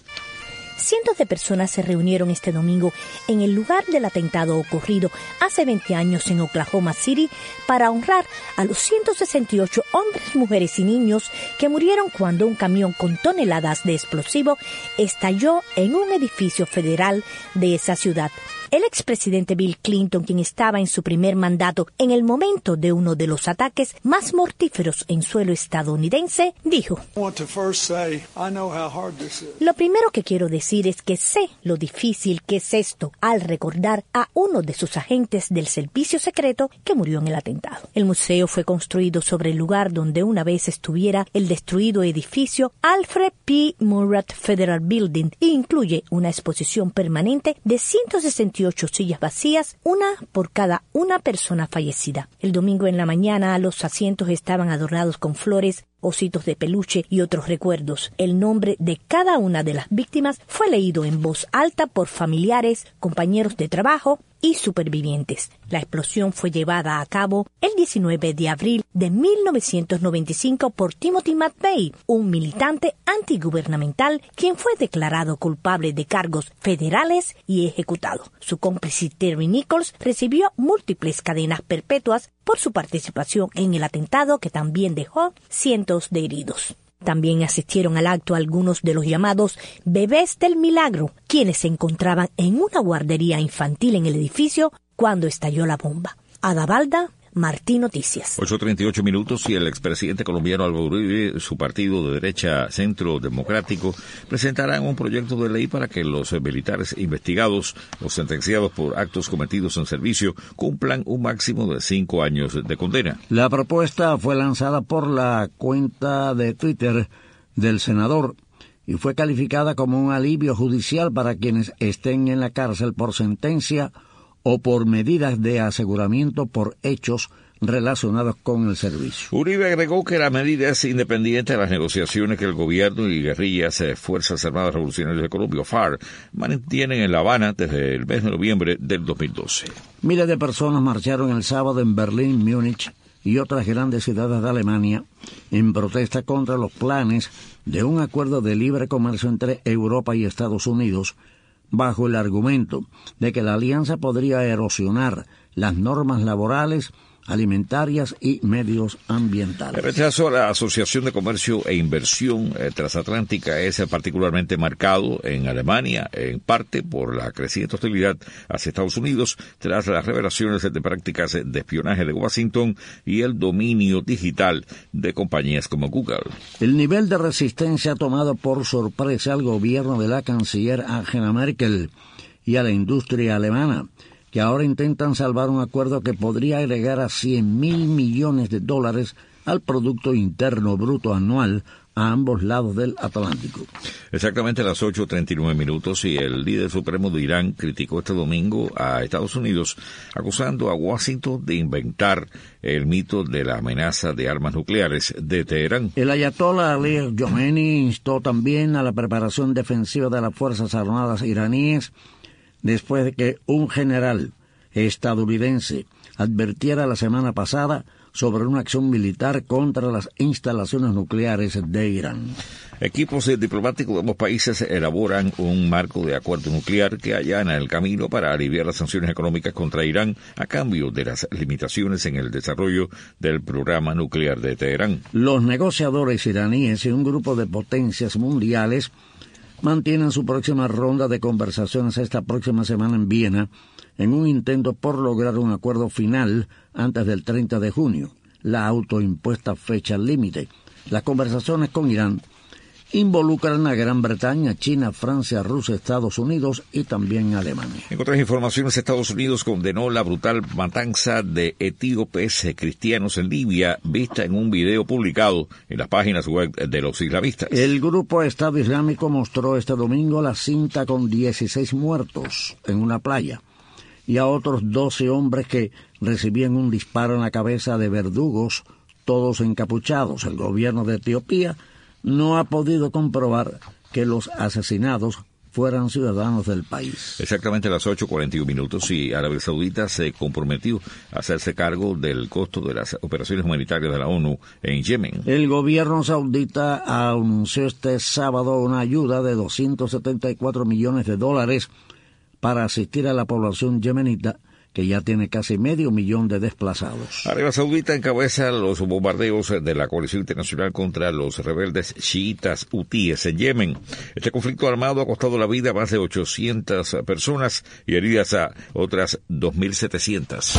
Cientos de personas se reunieron este domingo en el lugar del atentado ocurrido hace veinte años en Oklahoma City para honrar a los ciento sesenta y ocho hombres, mujeres y niños que murieron cuando un camión con toneladas de explosivo estalló en un edificio federal de esa ciudad. El expresidente Bill Clinton, quien estaba en su primer mandato en el momento de uno de los ataques más mortíferos en suelo estadounidense, dijo: "Lo primero que quiero decir es que sé lo difícil que es esto al recordar a uno de sus agentes del servicio secreto que murió en el atentado". El museo fue construido sobre el lugar donde una vez estuviera el destruido edificio Alfred P. Murrah Federal Building e incluye una exposición permanente de ciento sesenta y ocho sillas vacías, una por cada una persona fallecida. El domingo en la mañana los asientos estaban adornados con flores, ositos de peluche y otros recuerdos. El nombre de cada una de las víctimas fue leído en voz alta por familiares, compañeros de trabajo y supervivientes. La explosión fue llevada a cabo el diecinueve de abril de mil novecientos noventa y cinco por Timothy McVeigh, un militante antigubernamental quien fue declarado culpable de cargos federales y ejecutado. Su cómplice Terry Nichols recibió múltiples cadenas perpetuas por su participación en el atentado, que también dejó cientos de heridos. También asistieron al acto algunos de los llamados Bebés del Milagro, quienes se encontraban en una guardería infantil en el edificio cuando estalló la bomba. Adavalda Martí, Noticias. ocho treinta y ocho minutos, y el expresidente colombiano Álvaro Uribe, su partido de derecha Centro Democrático, presentarán un proyecto de ley para que los militares investigados o sentenciados por actos cometidos en servicio cumplan un máximo de cinco años de condena. La propuesta fue lanzada por la cuenta de Twitter del senador y fue calificada como un alivio judicial para quienes estén en la cárcel por sentencia o por medidas de aseguramiento por hechos relacionados con el servicio. Uribe agregó que la medida es independiente de las negociaciones que el gobierno y guerrillas de Fuerzas Armadas Revolucionarias de Colombia, FARC, mantienen en La Habana desde el mes de noviembre del dos mil doce. Miles de personas marcharon el sábado en Berlín, Múnich y otras grandes ciudades de Alemania en protesta contra los planes de un acuerdo de libre comercio entre Europa y Estados Unidos, bajo el argumento de que la alianza podría erosionar las normas laborales, alimentarias y medios ambientales. El rechazo a la Asociación de Comercio e Inversión eh, Transatlántica es eh, particularmente marcado en Alemania, en parte por la creciente hostilidad hacia Estados Unidos tras las revelaciones de prácticas de espionaje de Washington y el dominio digital de compañías como Google. El nivel de resistencia ha tomado por sorpresa al gobierno de la canciller Angela Merkel y a la industria alemana, que ahora intentan salvar un acuerdo que podría agregar a cien mil millones de dólares al Producto Interno Bruto anual a ambos lados del Atlántico. Exactamente a las ocho treinta y nueve minutos, y el líder supremo de Irán criticó este domingo a Estados Unidos, acusando a Washington de inventar el mito de la amenaza de armas nucleares de Teherán. El ayatollah Ali Khomeini instó también a la preparación defensiva de las Fuerzas Armadas iraníes después de que un general estadounidense advirtiera la semana pasada sobre una acción militar contra las instalaciones nucleares de Irán. Equipos diplomáticos de ambos países elaboran un marco de acuerdo nuclear que allana el camino para aliviar las sanciones económicas contra Irán a cambio de las limitaciones en el desarrollo del programa nuclear de Teherán. Los negociadores iraníes y un grupo de potencias mundiales mantienen su próxima ronda de conversaciones esta próxima semana en Viena, en un intento por lograr un acuerdo final antes del treinta de junio, la autoimpuesta fecha límite. Las conversaciones con Irán involucran a Gran Bretaña, China, Francia, Rusia, Estados Unidos y también Alemania. En otras informaciones, Estados Unidos condenó la brutal matanza de etíopes cristianos en Libia, vista en un video publicado en las páginas web de los islamistas. El grupo Estado Islámico mostró este domingo la cinta con dieciséis muertos en una playa y a otros doce hombres que recibían un disparo en la cabeza de verdugos, todos encapuchados. El gobierno de Etiopía no ha podido comprobar que los asesinados fueran ciudadanos del país. Exactamente a las ocho cuarenta y un minutos, y Arabia Saudita se comprometió a hacerse cargo del costo de las operaciones humanitarias de la ONU en Yemen. El gobierno saudita anunció este sábado una ayuda de doscientos setenta y cuatro millones de dólares para asistir a la población yemenita, que ya tiene casi medio millón de desplazados. Arabia Saudita encabeza los bombardeos de la coalición internacional contra los rebeldes chiitas hutíes en Yemen. Este conflicto armado ha costado la vida a más de ochocientas personas y heridas a otras dos mil setecientas.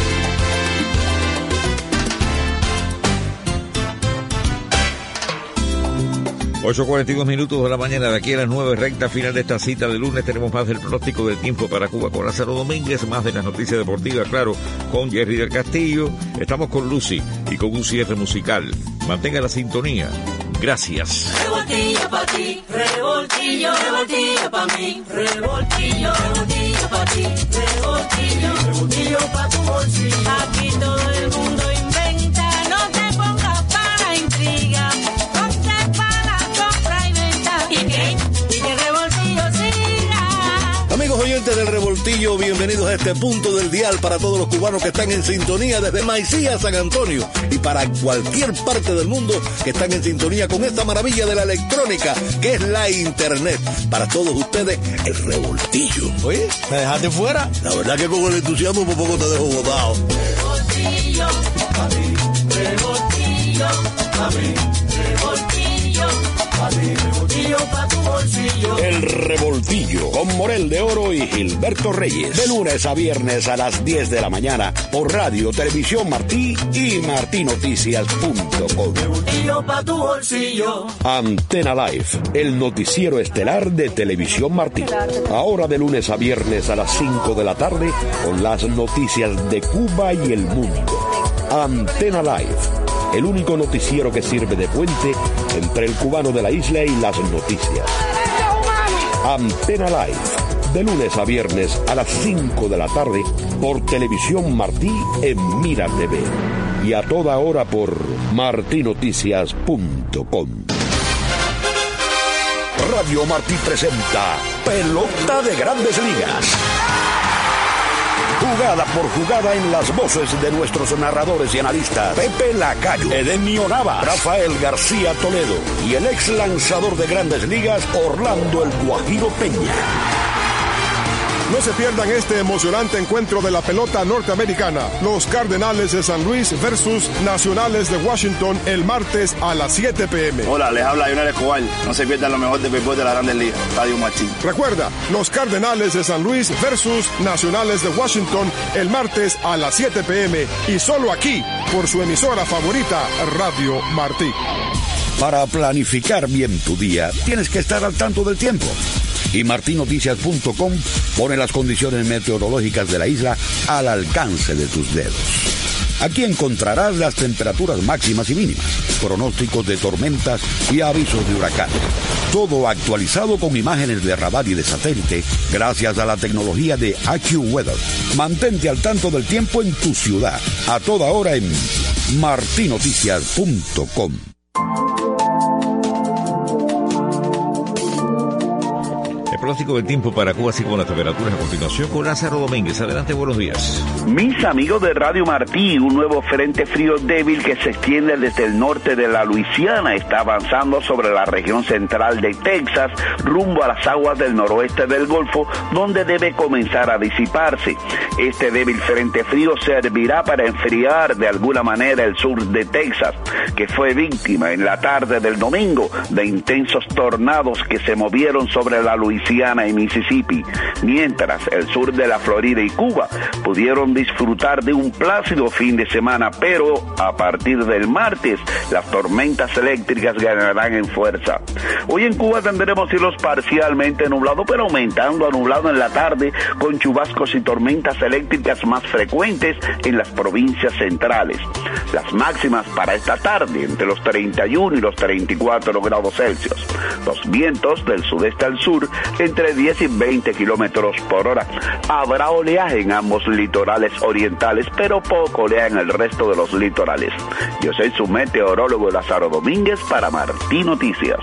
ocho cuarenta y dos minutos de la mañana, de aquí a las nueve, recta final de esta cita de lunes. Tenemos más del pronóstico del tiempo para Cuba con Lázaro Domínguez, más de las noticias deportivas, claro, con Jerry del Castillo. Estamos con Lucy y con un cierre musical. Mantenga la sintonía. Gracias. Revoltillo pa' ti, revoltillo, revoltillo pa' mí, revoltillo, revoltillo pa' ti, revoltillo, revoltillo pa' tu bolsillo. Aquí todo el mundo inventa, no te pongas para intriga. Amigos oyentes del Revoltillo, bienvenidos a este punto del dial para todos los cubanos que están en sintonía desde Maicía a San Antonio y para cualquier parte del mundo que están en sintonía con esta maravilla de la electrónica que es la internet. Para todos ustedes, el Revoltillo. Oye, ¿me dejaste fuera? La verdad que con el entusiasmo por poco te dejo botado. Revoltillo, a mí, revoltillo, a mí, revoltillo, a mí, revoltillo pa' tu bolsillo. El Revoltillo con Morel de Oro y Gilberto Reyes. De lunes a viernes a las diez de la mañana por Radio Televisión Martí y martí noticias punto com. Revoltillo pa' tu bolsillo. Antena Live, el noticiero estelar de Televisión Martí. Ahora de lunes a viernes a las cinco de la tarde con las noticias de Cuba y el mundo. Antena Live, el único noticiero que sirve de puente entre el cubano de la isla y las noticias. Antena Live, de lunes a viernes a las cinco de la tarde por Televisión Martí en Mira T V. y a toda hora por martí noticias punto com. Radio Martí presenta Pelota de Grandes Ligas. Jugada por jugada en las voces de nuestros narradores y analistas Pepe Lacayo, Edenio Navas, Rafael García Toledo y el ex lanzador de Grandes Ligas Orlando El Guajiro Peña. No se pierdan este emocionante encuentro de la pelota norteamericana. Los Cardenales de San Luis versus Nacionales de Washington el martes a las siete p m Hola, les habla Lionel Escobar. No se pierdan lo mejor de béisbol de la Grandes Ligas. Radio Martí. Recuerda, los Cardenales de San Luis versus Nacionales de Washington el martes a las siete p m y solo aquí, por su emisora favorita, Radio Martí. Para planificar bien tu día, tienes que estar al tanto del tiempo. Y martí noticias punto com pone las condiciones meteorológicas de la isla al alcance de tus dedos. Aquí encontrarás las temperaturas máximas y mínimas, pronósticos de tormentas y avisos de huracanes. Todo actualizado con imágenes de radar y de satélite gracias a la tecnología de AccuWeather. Mantente al tanto del tiempo en tu ciudad, a toda hora en martí noticias punto com. Pronóstico del tiempo para Cuba, así como las temperaturas a continuación con Lázaro Domínguez. Adelante, buenos días. Mis amigos de Radio Martí, un nuevo frente frío débil que se extiende desde el norte de la Luisiana está avanzando sobre la región central de Texas, rumbo a las aguas del noroeste del Golfo, donde debe comenzar a disiparse. Este débil frente frío servirá para enfriar de alguna manera el sur de Texas, que fue víctima en la tarde del domingo de intensos tornados que se movieron sobre la Luisiana y Mississippi, mientras el sur de la Florida y Cuba pudieron disfrutar de un plácido fin de semana, pero a partir del martes las tormentas eléctricas ganarán en fuerza. Hoy en Cuba tendremos cielos parcialmente nublados, pero aumentando a nublado en la tarde, con chubascos y tormentas eléctricas más frecuentes en las provincias centrales. Las máximas para esta tarde entre los treinta y uno y los treinta y cuatro grados Celsius. Los vientos del sudeste al sur entre diez y veinte kilómetros por hora. Habrá oleaje en ambos litorales orientales, pero poco oleaje en el resto de los litorales. Yo soy su meteorólogo Lázaro Domínguez para Martí Noticias.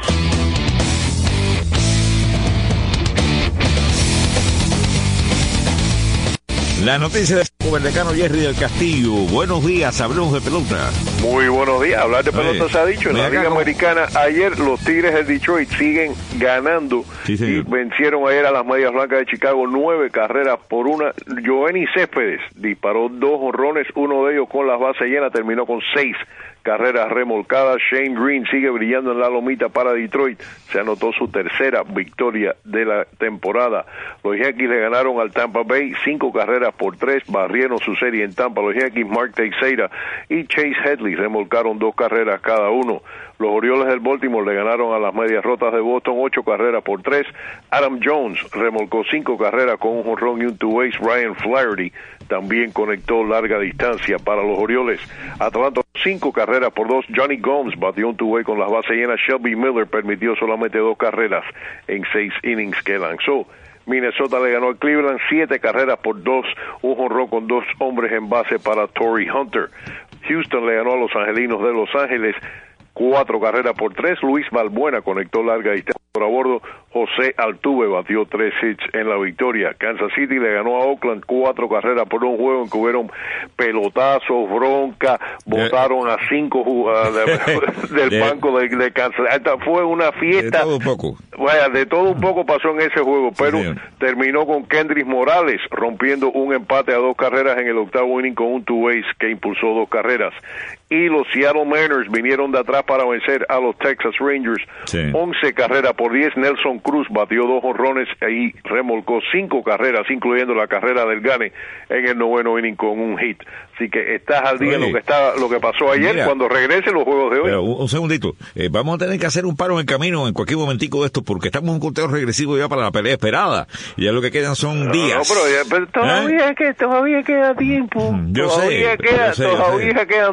La noticia de el decano Jerry del Castillo. Buenos días, hablemos de pelota. Muy buenos días, hablar de pelota se ha dicho en la Liga como... Americana. Ayer los Tigres de Detroit siguen ganando sí, y vencieron ayer a las Medias Blancas de Chicago nueve carreras por una. Joenny Céspedes disparó dos jonrones, uno de ellos con las bases llenas, terminó con seis carreras remolcadas. Shane Green sigue brillando en la lomita para Detroit, se anotó su tercera victoria de la temporada. Los Yankees le ganaron al Tampa Bay cinco carreras por tres, barrieron su serie en Tampa. Los Yankees, Mark Teixeira y Chase Headley remolcaron dos carreras cada uno. Los Orioles del Baltimore le ganaron a las Medias Rotas de Boston ocho carreras por tres. Adam Jones remolcó cinco carreras con un jonrón y un two-base. Ryan Flaherty también conectó larga distancia para los Orioles. Atlanta cinco carreras por dos. Johnny Gomes batió un two-way con las bases llenas. Shelby Miller permitió solamente dos carreras en seis innings que lanzó. Minnesota le ganó a Cleveland siete carreras por dos, un jonrón con dos hombres en base para Torrey Hunter. Houston le ganó a los Angelinos de Los Ángeles cuatro carreras por tres. Luis Balbuena conectó larga distancia por a bordo. José Altuve batió tres hits en la victoria. Kansas City le ganó a Oakland cuatro carreras por un juego en que hubieron pelotazos, bronca, votaron a cinco jugadores del banco de, de Kansas. Esta fue una fiesta. De todo un poco. Vaya, de todo un poco pasó en ese juego, pero sí, terminó con Kendrys Morales rompiendo un empate a dos carreras en el octavo inning con un two-base que impulsó dos carreras. Y los Seattle Mariners vinieron de atrás para vencer a los Texas Rangers. Sí. once carreras por diez. Nelson Cruz batió dos jonrones y remolcó cinco carreras, incluyendo la carrera del Gane en el noveno inning con un hit. Así que estás al día en lo que está, lo que pasó ayer. Mira, cuando regresen los juegos de hoy. Pero, un, un segundito, eh, vamos a tener que hacer un paro en el camino en cualquier momentico de esto, porque estamos en un conteo regresivo ya para la pelea esperada. Y ya lo que quedan son no, días. No, pero, ya, pero todavía, ¿Eh? que, todavía queda tiempo. Yo todavía sé, queda, yo sé, todavía yo sé. quedan doce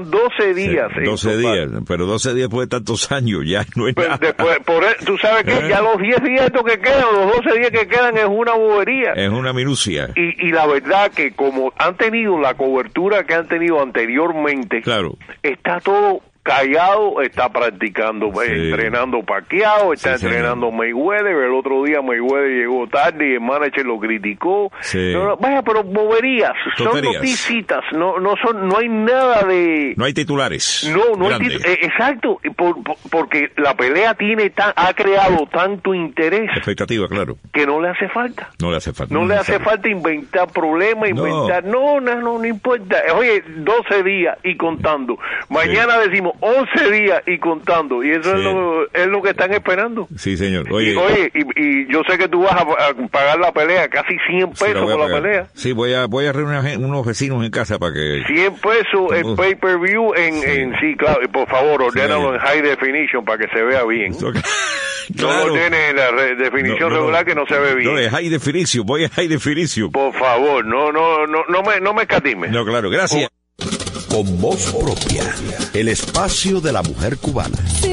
doce días. Sí, doce días, pero doce días después de tantos años ya no es pero nada. Después, por, tú sabes que ¿Eh? ya los diez días estos que quedan, los doce días que quedan es una bobería. Es una minucia. Y, y la verdad que como han tenido la cobertura que han tenido anteriormente, claro, está todo callado, está practicando, sí. entrenando Pacquiao, está sí, entrenando señor. Mayweather. El otro día Mayweather llegó tarde y el manager lo criticó. Sí. No, no, vaya, pero boberías, Tonterías. Son noticitas, no, no son, no hay nada de. No hay titulares. No, no hay tit... eh, exacto, por, por, porque la pelea tiene tan, ha creado tanto interés. Expectativa, claro. Que no le hace falta. No le hace falta. No, no le hace falta. falta inventar problemas, inventar. No. no, no, no, no importa. Oye, doce días y contando. Mañana sí. decimos once días y contando, y eso sí. es, lo, es lo que están esperando. Sí, señor. Oye, y, oye y, y yo sé que tú vas a, a pagar la pelea, casi cien pesos sí, la por la pelea. Sí, voy a voy a reunir unos vecinos en casa para que... cien pesos el pay-per-view en sí. en sí, claro, por favor, ordénalo sí. en high definition para que se vea bien. Claro. No lo tiene en la re definición no, no, regular que no se ve bien. No, es high definition, voy a high definition. Por favor, no, no, no, no me, no me escatime. No, claro, gracias. Oh. Con voz propia, el espacio de la mujer cubana. Sin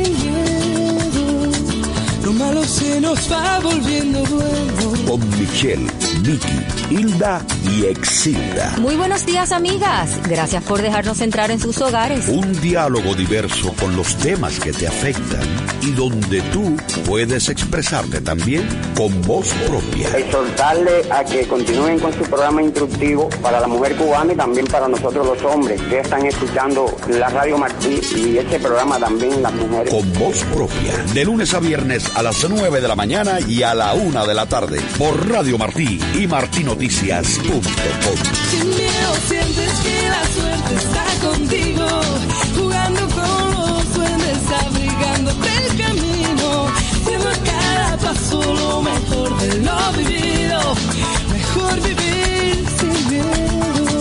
miedo, lo malo se nos va volviendo bueno. Con Michelle, Vicky, Hilda y Exilda. Muy buenos días, amigas. Gracias por dejarnos entrar en sus hogares. Un diálogo diverso con los temas que te afectan y donde tú puedes expresarte también con voz propia. Exhortarle a que continúen con su programa instructivo para la mujer cubana y también para nosotros los hombres que están escuchando la Radio Martí y este programa también las mujeres. Con voz propia, de lunes a viernes a las nueve de la mañana y a la una de la tarde por Radio Martí y martinoticias punto com. Sin miedo sientes que la suerte está contigo, jugando con los duendes, abrigándote el camino, siendo a cada paso lo mejor de lo vivido, mejor vivir sin miedo.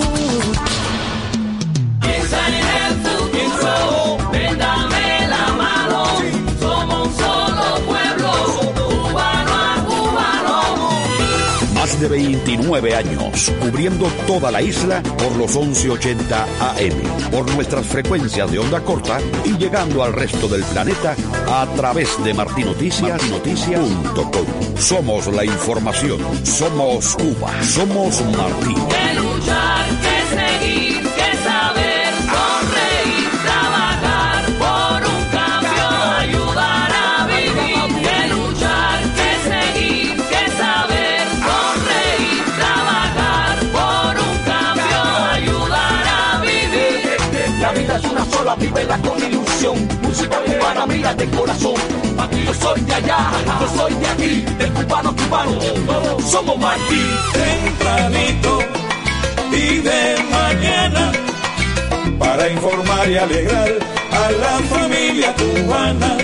Piensa en el futuro, ven dame la mano, somos un solo pueblo, cubano a cubano. Más de veintinueve años, cubriendo toda la isla por los once ochenta A M, por nuestras frecuencias de onda corta y llegando al resto del planeta a través de martinoticias punto com. Somos la información, somos Cuba, somos Martí. Que luchar, que seguir, que saber, sonreír, trabajar por un cambio, ayudar a vivir. Que luchar, que seguir, que saber, sonreír, trabajar por un cambio, ayudar a vivir. La vida es una sola, vívela con ilusión. Música cubana, mira de corazón. Aquí yo soy de allá, yo soy de aquí, del cubano cubano, todos somos Martí. Tempranito y de mañana, para informar y alegrar a la familia cubana.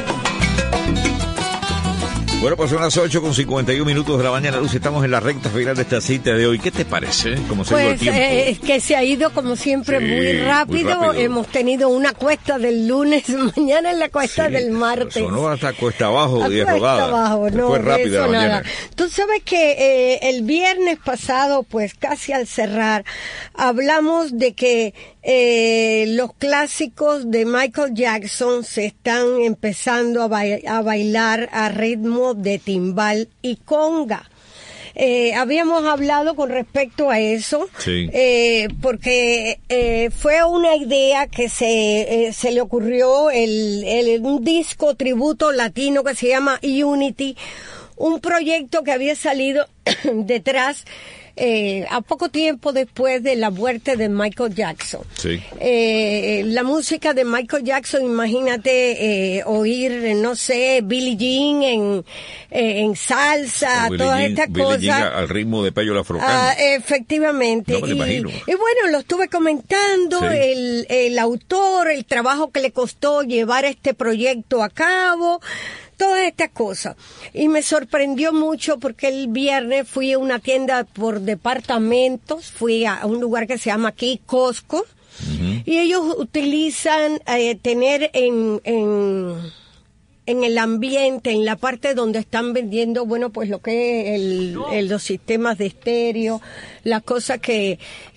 Bueno, pues son las ocho con cincuenta y un minutos de la mañana, Luz. Estamos en la recta final de esta cita de hoy. ¿Qué te parece? ¿Cómo se ha ido el tiempo? Eh, es que se ha ido, como siempre, sí, muy, rápido. muy rápido. Hemos tenido una cuesta del lunes, mañana es la cuesta sí, del martes. Eso no hasta cuesta abajo, diez rodadas. Cuesta abajo, no, fue rápida eso la nada. Tú sabes que eh, el viernes pasado, pues casi al cerrar, hablamos de que eh, los clásicos de Michael Jackson se están empezando a, ba a bailar a ritmo de timbal y conga. Eh, habíamos hablado con respecto a eso, sí. eh, porque eh, fue una idea que se, eh, se le ocurrió el, el, un disco tributo latino que se llama Unity, un proyecto que había salido detrás Eh, a poco tiempo después de la muerte de Michael Jackson. Sí. Eh, la música de Michael Jackson, imagínate eh, oír, no sé, Billie Jean en, eh, en salsa, no, todas Jean, estas Billie cosas. Jean al ritmo de Pello Lafrocán. Ah, efectivamente. No me lo y, imagino. y bueno, lo estuve comentando, sí. el, el autor, el trabajo que le costó llevar este proyecto a cabo, todas estas cosas. Y me sorprendió mucho porque el viernes fui a una tienda por departamentos, fui a un lugar que se llama aquí Costco, uh-huh. y ellos utilizan eh, tener en, en, en el ambiente, en la parte donde están vendiendo, bueno, pues lo que es el, el, los sistemas de estéreo, las cosas que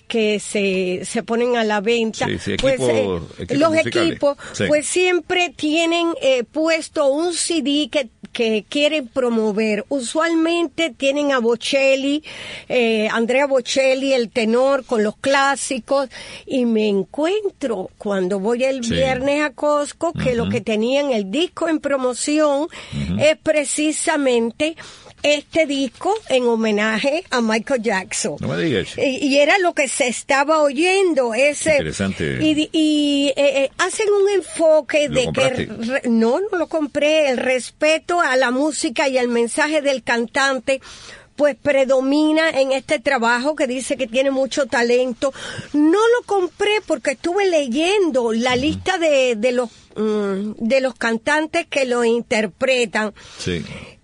que se, se ponen a la venta. Sí, sí, pues equipo, eh, equipos los musicales. equipos, Sí. pues siempre tienen eh, puesto un C D que que quieren promover. Usualmente tienen a Bocelli, eh, Andrea Bocelli, el tenor, con los clásicos, y me encuentro cuando voy el Sí. viernes a Costco que Ujú. lo que tenían el disco en promoción Ujú. es precisamente este disco en homenaje a Michael Jackson. No me digas. Y, y era lo que se estaba oyendo. Ese, Interesante. Y, y eh, eh, hacen un enfoque ¿Lo de compraste? que... re- no, no lo compré. El respeto a la música y al mensaje del cantante pues predomina en este trabajo, que dice que tiene mucho talento. No lo compré porque estuve leyendo la lista de, de los mm, de los cantantes que lo interpretan. Sí.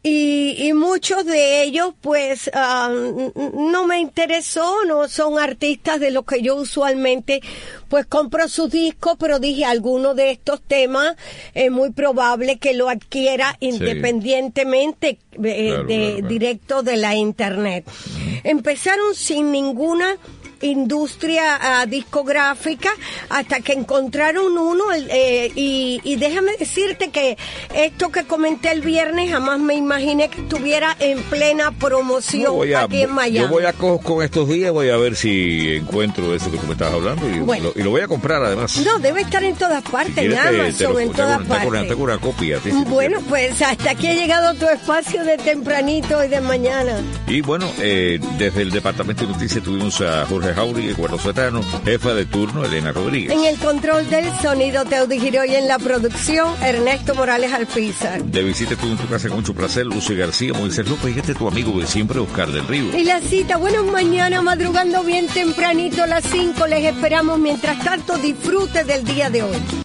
Y, y muchos de ellos, pues, ah, n- no me interesó, no son artistas de los que yo usualmente, pues, compro sus discos, pero dije, alguno de estos temas es muy probable que lo adquiera independientemente eh, Claro, de, claro, claro. directo de la internet. Empezaron sin ninguna industria ah, discográfica hasta que encontraron uno el, eh, y, y déjame decirte que esto que comenté el viernes jamás me imaginé que estuviera en plena promoción Yo voy a, aquí en Miami. yo voy a Costco estos días, voy a ver si encuentro eso que tú me estabas hablando y, Bueno. lo, y lo voy a comprar además. No, debe estar en todas partes, en ¿Quieres te- te Amazon, lo- en tengo todas una- tengo una- partes. tengo una copia. sí, sí, Bueno, pues hasta aquí ha llegado tu espacio de tempranito y de mañana. Y bueno, eh, desde el Departamento de Noticias tuvimos a Jorge Jauregui, Eduardo Setano, jefa de turno Elena Rodríguez. En el control del sonido, Teudi Giró, y en la producción, Ernesto Morales Alpizar. De visita estuvo en tu casa con mucho placer, Lucy García, Moisés López y este tu amigo de siempre, Oscar del Río. Y la cita, bueno, mañana madrugando bien tempranito a las cinco, les esperamos. Mientras tanto, disfrute del día de hoy.